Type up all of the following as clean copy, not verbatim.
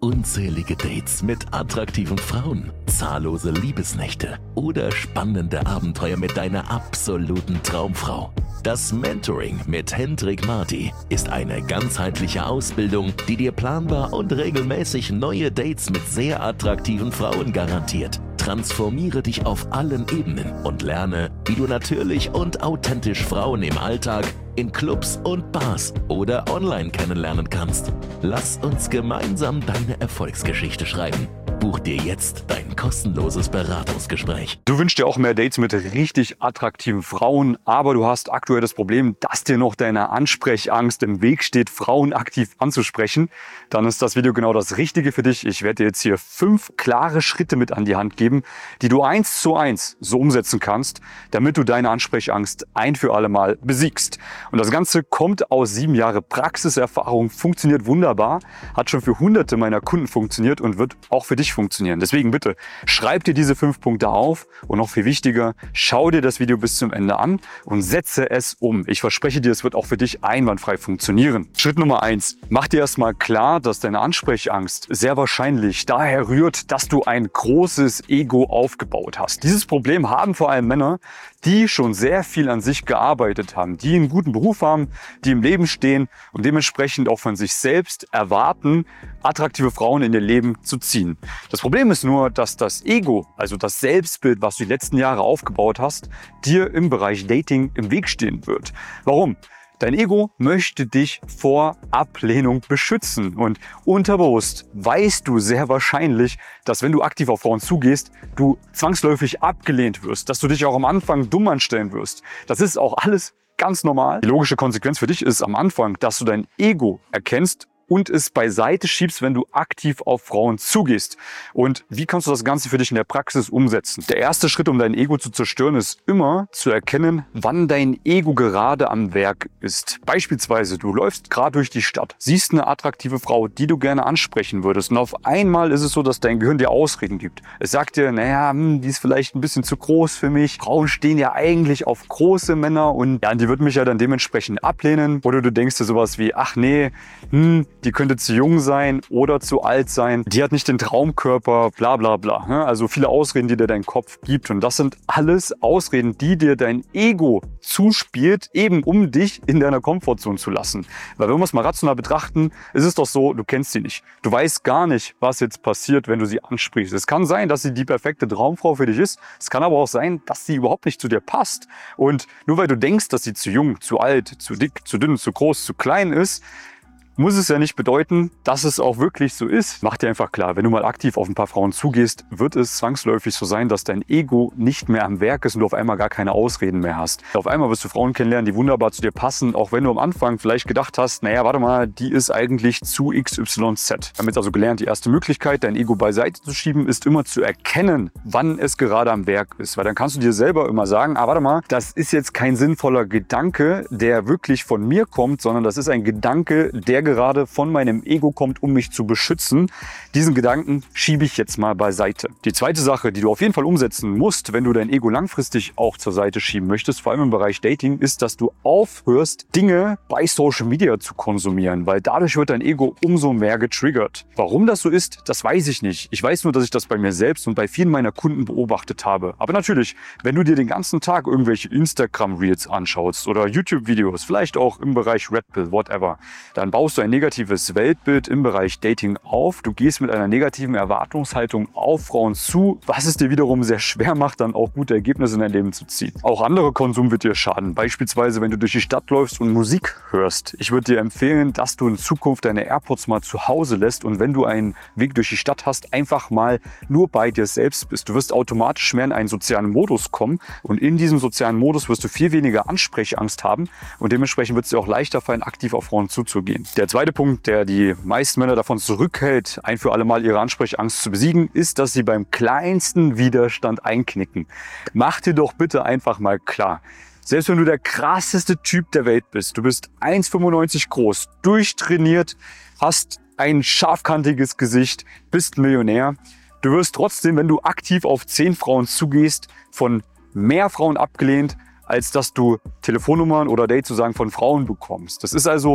unzählige Dates mit attraktiven Frauen, zahllose Liebesnächte oder spannende Abenteuer mit deiner absoluten Traumfrau. Das Mentoring mit Hendrik Marty ist eine ganzheitliche Ausbildung, die dir planbar und regelmäßig neue Dates mit sehr attraktiven Frauen garantiert. Transformiere dich auf allen Ebenen und lerne, wie du natürlich und authentisch Frauen im Alltag, in Clubs und Bars oder online kennenlernen kannst. Lass uns gemeinsam deine Erfolgsgeschichte schreiben. Buch dir jetzt dein kostenloses Beratungsgespräch. Du wünschst dir auch mehr Dates mit richtig attraktiven Frauen, aber du hast aktuell das Problem, dass dir noch deine Ansprechangst im Weg steht, Frauen aktiv anzusprechen. Dann ist das Video genau das Richtige für dich. Ich werde dir jetzt hier 5 klare Schritte mit an die Hand geben, die du 1:1 so umsetzen kannst, damit du deine Ansprechangst ein für alle Mal besiegst. Und das Ganze kommt aus 7 Jahre Praxiserfahrung, funktioniert wunderbar, hat schon für Hunderte meiner Kunden funktioniert und wird auch für dich funktionieren. Deswegen bitte, schreib dir diese 5 Punkte auf und noch viel wichtiger, schau dir das Video bis zum Ende an und setze es um. Ich verspreche dir, es wird auch für dich einwandfrei funktionieren. Schritt Nummer 1. Mach dir erstmal klar, dass deine Ansprechangst sehr wahrscheinlich daher rührt, dass du ein großes Ego aufgebaut hast. Dieses Problem haben vor allem Männer, die schon sehr viel an sich gearbeitet haben, die einen guten Beruf haben, die im Leben stehen und dementsprechend auch von sich selbst erwarten, attraktive Frauen in ihr Leben zu ziehen. Das Problem ist nur, dass das Ego, also das Selbstbild, was du die letzten Jahre aufgebaut hast, dir im Bereich Dating im Weg stehen wird. Warum? Dein Ego möchte dich vor Ablehnung beschützen und unterbewusst weißt du sehr wahrscheinlich, dass wenn du aktiv auf Frauen zugehst, du zwangsläufig abgelehnt wirst, dass du dich auch am Anfang dumm anstellen wirst. Das ist auch alles ganz normal. Die logische Konsequenz für dich ist am Anfang, dass du dein Ego erkennst und es beiseite schiebst, wenn du aktiv auf Frauen zugehst. Und wie kannst du das Ganze für dich in der Praxis umsetzen? Der erste Schritt, um dein Ego zu zerstören, ist immer zu erkennen, wann dein Ego gerade am Werk ist. Beispielsweise, du läufst gerade durch die Stadt, siehst eine attraktive Frau, die du gerne ansprechen würdest. Und auf einmal ist es so, dass dein Gehirn dir Ausreden gibt. Es sagt dir, naja, die ist vielleicht ein bisschen zu groß für mich. Frauen stehen ja eigentlich auf große Männer und ja, die wird mich ja dann dementsprechend ablehnen. Oder du denkst dir sowas wie, ach nee, die könnte zu jung sein oder zu alt sein, die hat nicht den Traumkörper, bla bla bla. Also viele Ausreden, die dir dein Kopf gibt. Und das sind alles Ausreden, die dir dein Ego zuspielt, eben um dich in deiner Komfortzone zu lassen. Weil wenn wir es mal rational betrachten, ist es doch so, du kennst sie nicht. Du weißt gar nicht, was jetzt passiert, wenn du sie ansprichst. Es kann sein, dass sie die perfekte Traumfrau für dich ist. Es kann aber auch sein, dass sie überhaupt nicht zu dir passt. Und nur weil du denkst, dass sie zu jung, zu alt, zu dick, zu dünn, zu groß, zu klein ist, muss es ja nicht bedeuten, dass es auch wirklich so ist. Mach dir einfach klar, wenn du mal aktiv auf ein paar Frauen zugehst, wird es zwangsläufig so sein, dass dein Ego nicht mehr am Werk ist und du auf einmal gar keine Ausreden mehr hast. Auf einmal wirst du Frauen kennenlernen, die wunderbar zu dir passen, auch wenn du am Anfang vielleicht gedacht hast, naja, warte mal, die ist eigentlich zu XYZ. Wir haben jetzt also gelernt, die erste Möglichkeit, dein Ego beiseite zu schieben, ist immer zu erkennen, wann es gerade am Werk ist. Weil dann kannst du dir selber immer sagen, warte mal, das ist jetzt kein sinnvoller Gedanke, der wirklich von mir kommt, sondern das ist ein Gedanke, der gerade von meinem Ego kommt, um mich zu beschützen. Diesen Gedanken schiebe ich jetzt mal beiseite. Die zweite Sache, die du auf jeden Fall umsetzen musst, wenn du dein Ego langfristig auch zur Seite schieben möchtest, vor allem im Bereich Dating, ist, dass du aufhörst, Dinge bei Social Media zu konsumieren, weil dadurch wird dein Ego umso mehr getriggert. Warum das so ist, das weiß ich nicht. Ich weiß nur, dass ich das bei mir selbst und bei vielen meiner Kunden beobachtet habe. Aber natürlich, wenn du dir den ganzen Tag irgendwelche Instagram-Reels anschaust oder YouTube-Videos, vielleicht auch im Bereich Red Pill, whatever, dann baust du ein negatives Weltbild im Bereich Dating auf. Du gehst mit einer negativen Erwartungshaltung auf Frauen zu, was es dir wiederum sehr schwer macht, dann auch gute Ergebnisse in dein Leben zu ziehen. Auch anderer Konsum wird dir schaden. Beispielsweise, wenn du durch die Stadt läufst und Musik hörst. Ich würde dir empfehlen, dass du in Zukunft deine AirPods mal zu Hause lässt und wenn du einen Weg durch die Stadt hast, einfach mal nur bei dir selbst bist. Du wirst automatisch mehr in einen sozialen Modus kommen und in diesem sozialen Modus wirst du viel weniger Ansprechangst haben und dementsprechend wird es dir auch leichter fallen, aktiv auf Frauen zuzugehen. Der zweite Punkt, der die meisten Männer davon zurückhält, ein für alle Mal ihre Ansprechangst zu besiegen, ist, dass sie beim kleinsten Widerstand einknicken. Mach dir doch bitte einfach mal klar, selbst wenn du der krasseste Typ der Welt bist, du bist 1,95 groß, durchtrainiert, hast ein scharfkantiges Gesicht, bist Millionär, du wirst trotzdem, wenn du aktiv auf 10 Frauen zugehst, von mehr Frauen abgelehnt, als dass du Telefonnummern oder Dates sozusagen von Frauen bekommst. Das ist also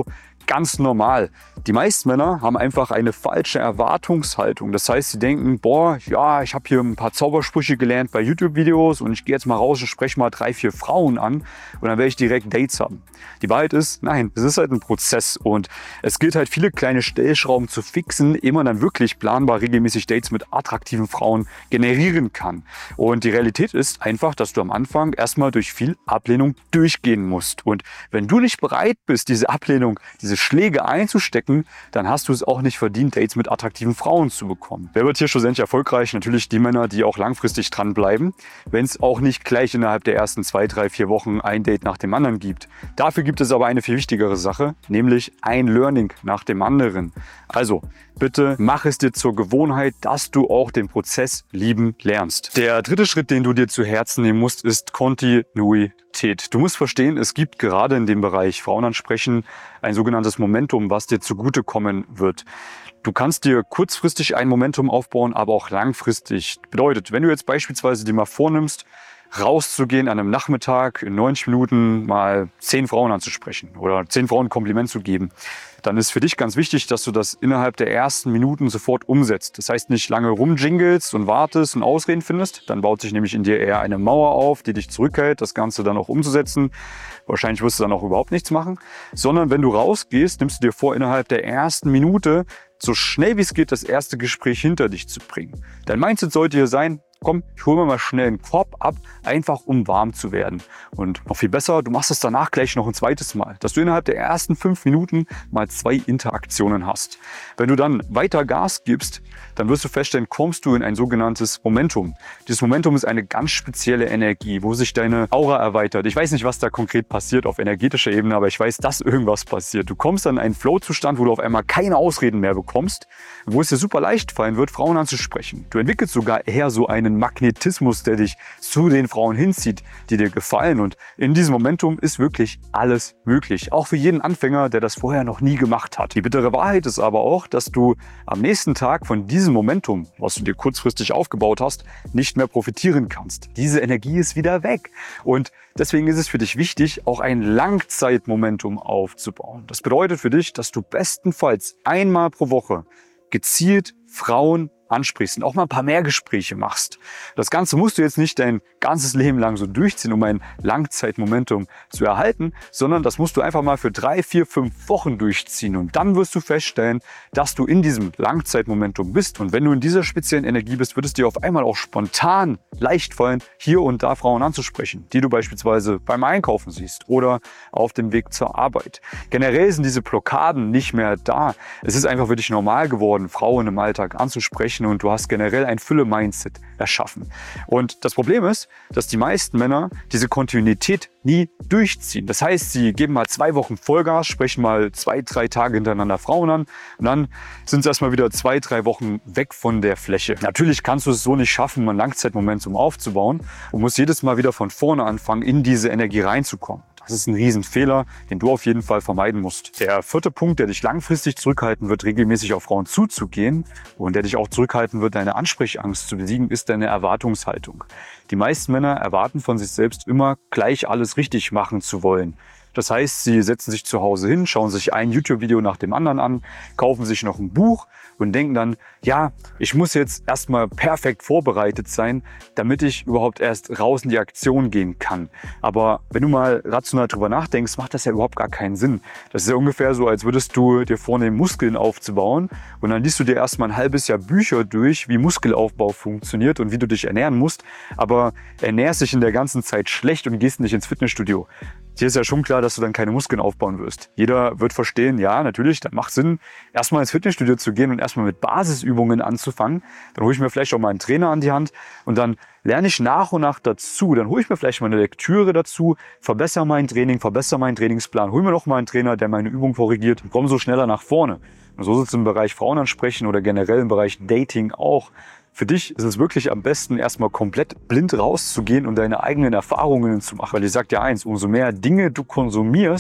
ganz normal. Die meisten Männer haben einfach eine falsche Erwartungshaltung. Das heißt, sie denken, boah, ja, ich habe hier ein paar Zaubersprüche gelernt bei YouTube-Videos und ich gehe jetzt mal raus und spreche mal 3, 4 Frauen an und dann werde ich direkt Dates haben. Die Wahrheit ist, nein, es ist halt ein Prozess und es gilt halt viele kleine Stellschrauben zu fixen, ehe man dann wirklich planbar regelmäßig Dates mit attraktiven Frauen generieren kann. Und die Realität ist einfach, dass du am Anfang erstmal durch viel Ablehnung durchgehen musst. Und wenn du nicht bereit bist, diese Ablehnung, diese Schläge einzustecken, dann hast du es auch nicht verdient, Dates mit attraktiven Frauen zu bekommen. Wer wird hier schlussendlich erfolgreich? Natürlich die Männer, die auch langfristig dranbleiben, wenn es auch nicht gleich innerhalb der ersten 2, 3, 4 Wochen ein Date nach dem anderen gibt. Dafür gibt es aber eine viel wichtigere Sache, nämlich ein Learning nach dem anderen. Also bitte mach es dir zur Gewohnheit, dass du auch den Prozess lieben lernst. Der dritte Schritt, den du dir zu Herzen nehmen musst, ist Kontinuität. Du musst verstehen, es gibt gerade in dem Bereich Frauen ansprechen ein sogenanntes Momentum, was dir zugutekommen wird. Du kannst dir kurzfristig ein Momentum aufbauen, aber auch langfristig. Bedeutet, wenn du jetzt beispielsweise dir mal vornimmst, rauszugehen an einem Nachmittag in 90 Minuten mal 10 Frauen anzusprechen oder 10 Frauen ein Kompliment zu geben, dann ist für dich ganz wichtig, dass du das innerhalb der ersten Minuten sofort umsetzt. Das heißt, nicht lange rumjingelst und wartest und Ausreden findest. Dann baut sich nämlich in dir eher eine Mauer auf, die dich zurückhält, das Ganze dann auch umzusetzen. Wahrscheinlich wirst du dann auch überhaupt nichts machen. Sondern wenn du rausgehst, nimmst du dir vor, innerhalb der ersten Minute so schnell wie es geht das erste Gespräch hinter dich zu bringen. Dein Mindset sollte hier sein, komm, ich hole mir mal schnell einen Korb ab, einfach um warm zu werden. Und noch viel besser, du machst es danach gleich noch ein zweites Mal, dass du innerhalb der ersten 5 Minuten mal 2 Interaktionen hast. Wenn du dann weiter Gas gibst, dann wirst du feststellen, kommst du in ein sogenanntes Momentum. Dieses Momentum ist eine ganz spezielle Energie, wo sich deine Aura erweitert. Ich weiß nicht, was da konkret passiert auf energetischer Ebene, aber ich weiß, dass irgendwas passiert. Du kommst dann in einen Flow-Zustand, wo du auf einmal keine Ausreden mehr bekommst, wo es dir super leicht fallen wird, Frauen anzusprechen. Du entwickelst sogar eher so einen Magnetismus, der dich zu den Frauen hinzieht, die dir gefallen. Und in diesem Momentum ist wirklich alles möglich. Auch für jeden Anfänger, der das vorher noch nie gemacht hat. Die bittere Wahrheit ist aber auch, dass du am nächsten Tag von diesem Momentum, was du dir kurzfristig aufgebaut hast, nicht mehr profitieren kannst. Diese Energie ist wieder weg. Und deswegen ist es für dich wichtig, auch ein Langzeitmomentum aufzubauen. Das bedeutet für dich, dass du bestenfalls einmal pro Woche gezielt Frauen ansprichst und auch mal ein paar mehr Gespräche machst. Das Ganze musst du jetzt nicht dein ganzes Leben lang so durchziehen, um ein Langzeitmomentum zu erhalten, sondern das musst du einfach mal für 3, 4, 5 Wochen durchziehen und dann wirst du feststellen, dass du in diesem Langzeitmomentum bist und wenn du in dieser speziellen Energie bist, wird es dir auf einmal auch spontan leicht fallen, hier und da Frauen anzusprechen, die du beispielsweise beim Einkaufen siehst oder auf dem Weg zur Arbeit. Generell sind diese Blockaden nicht mehr da. Es ist einfach für dich normal geworden, Frauen im Alltag anzusprechen und du hast generell ein Fülle-Mindset erschaffen. Und das Problem ist, dass die meisten Männer diese Kontinuität nie durchziehen. Das heißt, sie geben mal 2 Wochen Vollgas, sprechen mal 2, 3 Tage hintereinander Frauen an und dann sind sie erstmal wieder 2, 3 Wochen weg von der Fläche. Natürlich kannst du es so nicht schaffen, ein Langzeitmomentum aufzubauen und musst jedes Mal wieder von vorne anfangen, in diese Energie reinzukommen. Das ist ein Riesenfehler, den du auf jeden Fall vermeiden musst. Der 4. Punkt, der dich langfristig zurückhalten wird, regelmäßig auf Frauen zuzugehen und der dich auch zurückhalten wird, deine Ansprechangst zu besiegen, ist deine Erwartungshaltung. Die meisten Männer erwarten von sich selbst immer, gleich alles richtig machen zu wollen. Das heißt, sie setzen sich zu Hause hin, schauen sich ein YouTube-Video nach dem anderen an, kaufen sich noch ein Buch und denken dann, ja, ich muss jetzt erstmal perfekt vorbereitet sein, damit ich überhaupt erst raus in die Aktion gehen kann. Aber wenn du mal rational drüber nachdenkst, macht das ja überhaupt gar keinen Sinn. Das ist ja ungefähr so, als würdest du dir vornehmen, Muskeln aufzubauen und dann liest du dir erstmal ein halbes Jahr Bücher durch, wie Muskelaufbau funktioniert und wie du dich ernähren musst, aber ernährst dich in der ganzen Zeit schlecht und gehst nicht ins Fitnessstudio. Hier ist ja schon klar, dass du dann keine Muskeln aufbauen wirst. Jeder wird verstehen, ja, natürlich, dann macht Sinn, erstmal ins Fitnessstudio zu gehen und erstmal mit Basisübungen anzufangen. Dann hole ich mir vielleicht auch mal einen Trainer an die Hand und dann lerne ich nach und nach dazu. Dann hole ich mir vielleicht mal eine Lektüre dazu, verbessere mein Training, verbessere meinen Trainingsplan, hole mir noch mal einen Trainer, der meine Übung korrigiert und komme so schneller nach vorne. Und so sitzt es im Bereich Frauen ansprechen oder generell im Bereich Dating auch. Für dich ist es wirklich am besten, erstmal komplett blind rauszugehen und deine eigenen Erfahrungen zu machen. Weil ich sag dir eins, umso mehr Dinge du konsumierst,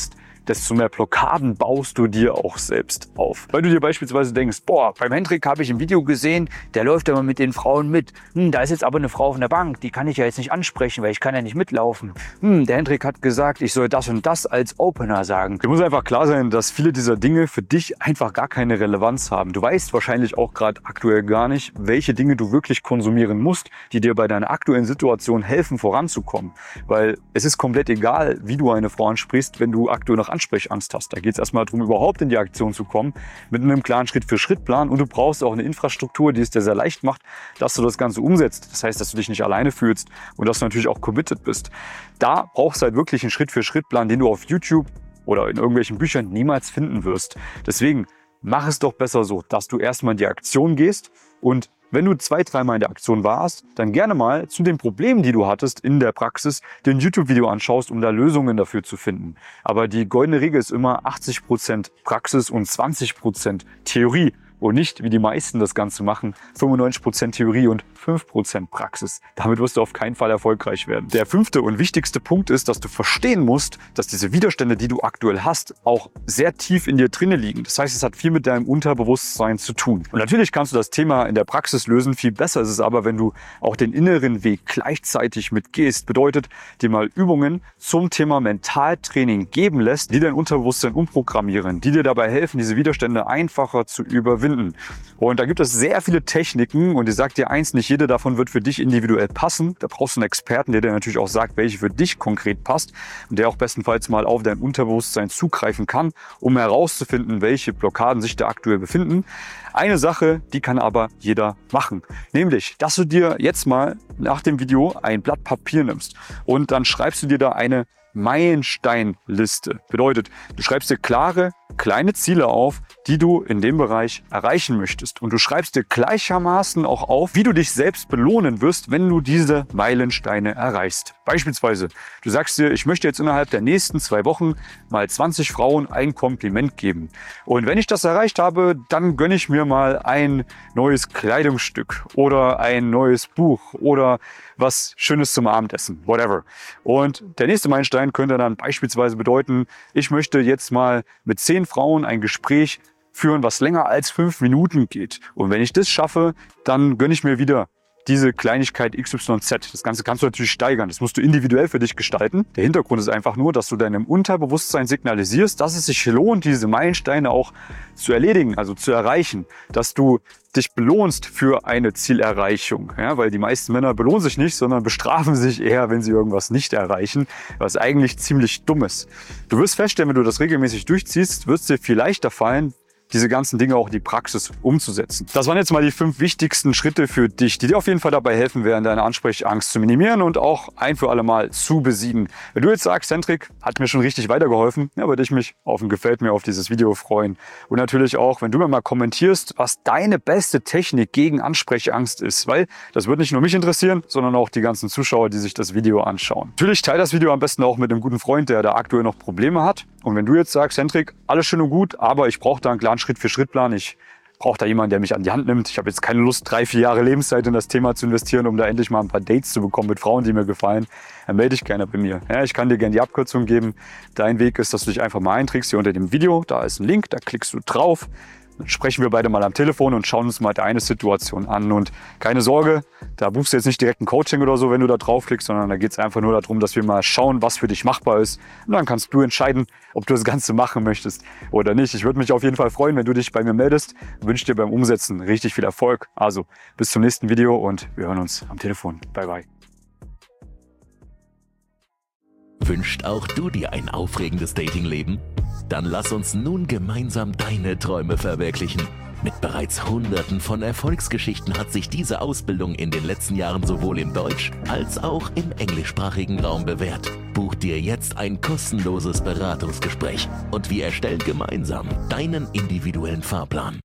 desto mehr Blockaden baust du dir auch selbst auf. Weil du dir beispielsweise denkst, boah, beim Hendrik habe ich ein Video gesehen, der läuft immer mit den Frauen mit. Da ist jetzt aber eine Frau auf der Bank, die kann ich ja jetzt nicht ansprechen, weil ich kann ja nicht mitlaufen. Der Hendrik hat gesagt, ich soll das und das als Opener sagen. Dir muss einfach klar sein, dass viele dieser Dinge für dich einfach gar keine Relevanz haben. Du weißt wahrscheinlich auch gerade aktuell gar nicht, welche Dinge du wirklich konsumieren musst, die dir bei deiner aktuellen Situation helfen, voranzukommen. Weil es ist komplett egal, wie du eine Frau ansprichst, wenn du aktuell noch Ansprechangst hast. Da geht es erstmal darum, überhaupt in die Aktion zu kommen, mit einem klaren Schritt-für-Schritt-Plan, und du brauchst auch eine Infrastruktur, die es dir sehr leicht macht, dass du das Ganze umsetzt. Das heißt, dass du dich nicht alleine fühlst und dass du natürlich auch committed bist. Da brauchst du halt wirklich einen Schritt-für-Schritt-Plan, den du auf YouTube oder in irgendwelchen Büchern niemals finden wirst. Deswegen mach es doch besser so, dass du erstmal in die Aktion gehst, und wenn du 2-3 Mal in der Aktion warst, dann gerne mal zu den Problemen, die du hattest in der Praxis, dir ein YouTube-Video anschaust, um da Lösungen dafür zu finden. Aber die goldene Regel ist immer 80% Praxis und 20% Theorie. Und nicht, wie die meisten das Ganze machen, 95% Theorie und 5% Praxis. Damit wirst du auf keinen Fall erfolgreich werden. Der 5. und wichtigste Punkt ist, dass du verstehen musst, dass diese Widerstände, die du aktuell hast, auch sehr tief in dir drinnen liegen. Das heißt, es hat viel mit deinem Unterbewusstsein zu tun. Und natürlich kannst du das Thema in der Praxis lösen. Viel besser ist es aber, wenn du auch den inneren Weg gleichzeitig mitgehst. Bedeutet, dir mal Übungen zum Thema Mentaltraining geben lässt, die dein Unterbewusstsein umprogrammieren, die dir dabei helfen, diese Widerstände einfacher zu überwinden. Und da gibt es sehr viele Techniken, und ich sage dir eins, nicht jede davon wird für dich individuell passen. Da brauchst du einen Experten, der dir natürlich auch sagt, welche für dich konkret passt und der auch bestenfalls mal auf dein Unterbewusstsein zugreifen kann, um herauszufinden, welche Blockaden sich da aktuell befinden. Eine Sache, die kann aber jeder machen, nämlich, dass du dir jetzt mal nach dem Video ein Blatt Papier nimmst und dann schreibst du dir da eine Meilensteinliste. Bedeutet, du schreibst dir klare, kleine Ziele auf, die du in dem Bereich erreichen möchtest. Und du schreibst dir gleichermaßen auch auf, wie du dich selbst belohnen wirst, wenn du diese Meilensteine erreichst. Beispielsweise, du sagst dir, ich möchte jetzt innerhalb der nächsten 2 Wochen mal 20 Frauen ein Kompliment geben. Und wenn ich das erreicht habe, dann gönne ich mir mal ein neues Kleidungsstück oder ein neues Buch oder was Schönes zum Abendessen, whatever. Und der nächste Meilenstein könnte dann beispielsweise bedeuten, ich möchte jetzt mal mit 10 Frauen ein Gespräch führen, was länger als 5 Minuten geht. Und wenn ich das schaffe, dann gönne ich mir wieder diese Kleinigkeit XYZ. Das Ganze kannst du natürlich steigern. Das musst du individuell für dich gestalten. Der Hintergrund ist einfach nur, dass du deinem Unterbewusstsein signalisierst, dass es sich lohnt, diese Meilensteine auch zu erledigen, also zu erreichen. Dass du dich belohnst für eine Zielerreichung. Ja, weil die meisten Männer belohnen sich nicht, sondern bestrafen sich eher, wenn sie irgendwas nicht erreichen, was eigentlich ziemlich dumm ist. Du wirst feststellen, wenn du das regelmäßig durchziehst, wird es dir viel leichter fallen, diese ganzen Dinge auch in die Praxis umzusetzen. Das waren jetzt mal die 5 wichtigsten Schritte für dich, die dir auf jeden Fall dabei helfen werden, deine Ansprechangst zu minimieren und auch ein für alle Mal zu besiegen. Wenn du jetzt sagst, Hendrik, hat mir schon richtig weitergeholfen, ja, würde ich mich auf ein Gefällt mir auf dieses Video freuen. Und natürlich auch, wenn du mir mal kommentierst, was deine beste Technik gegen Ansprechangst ist, weil das wird nicht nur mich interessieren, sondern auch die ganzen Zuschauer, die sich das Video anschauen. Natürlich teile das Video am besten auch mit einem guten Freund, der da aktuell noch Probleme hat. Und wenn du jetzt sagst, Hendrik, alles schön und gut, aber ich brauche da einen klaren Schritt-für-Schritt-Plan. Ich brauche da jemanden, der mich an die Hand nimmt. Ich habe jetzt keine Lust, 3-4 Jahre Lebenszeit in das Thema zu investieren, um da endlich mal ein paar Dates zu bekommen mit Frauen, die mir gefallen. Dann melde dich gerne bei mir. Ja, ich kann dir gerne die Abkürzung geben. Dein Weg ist, dass du dich einfach mal einträgst hier unter dem Video. Da ist ein Link, da klickst du drauf. Dann sprechen wir beide mal am Telefon und schauen uns mal deine Situation an. Und keine Sorge, da buchst du jetzt nicht direkt ein Coaching oder so, wenn du da draufklickst, sondern da geht es einfach nur darum, dass wir mal schauen, was für dich machbar ist. Und dann kannst du entscheiden, ob du das Ganze machen möchtest oder nicht. Ich würde mich auf jeden Fall freuen, wenn du dich bei mir meldest. Ich wünsche dir beim Umsetzen richtig viel Erfolg. Also bis zum nächsten Video und wir hören uns am Telefon. Bye, bye. Wünscht auch du dir ein aufregendes Datingleben? Dann lass uns nun gemeinsam deine Träume verwirklichen. Mit bereits Hunderten von Erfolgsgeschichten hat sich diese Ausbildung in den letzten Jahren sowohl im Deutsch- als auch im englischsprachigen Raum bewährt. Buch dir jetzt ein kostenloses Beratungsgespräch und wir erstellen gemeinsam deinen individuellen Fahrplan.